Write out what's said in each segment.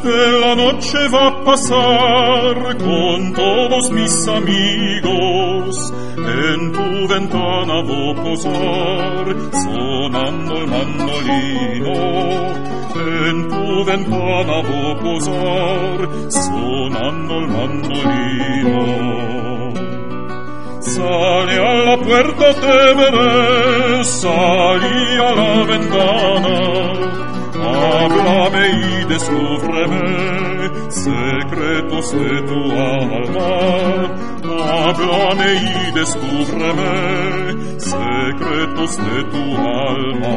de la noche va a pasar con todos mis amigos. En tu ventana voy a posar, sonando el mandolino. En tu ventana voy a posar, sonando el mandolino. Sali a la puerta, te veré, salí a la ventana. Háblame y descúbreme secretos de tu alma. Háblame y descúbreme secretos de tu alma.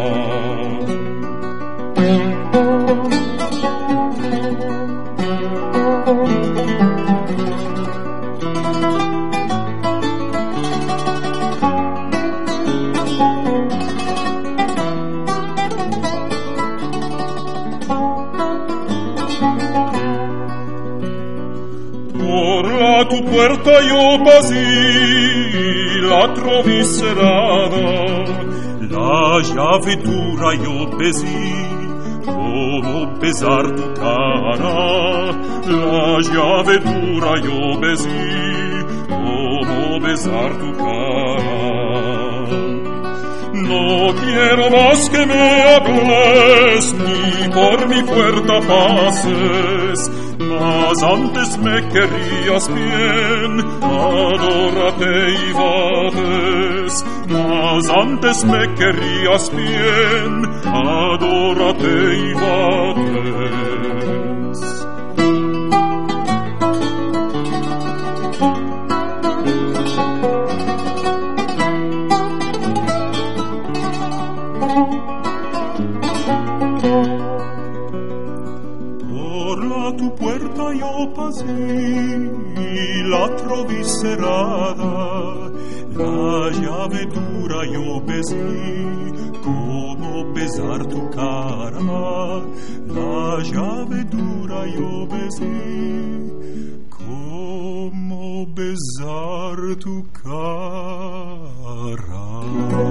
Por tu puerta io pasì, la trovi serrata, la llave dura io pesi, come pesar tu cara. La llave dura io pesi, como besar tu cara. No quiero más que me hables, ni por mi puerta pases, mas antes me querías bien, adórate y bates. Mas antes me querías bien, adórate y bates. Tu puerta io pasì, la trovi serrata, la llave dura io pesi, como pesar tu cara. La llave dura io pesi, como besar tu cara.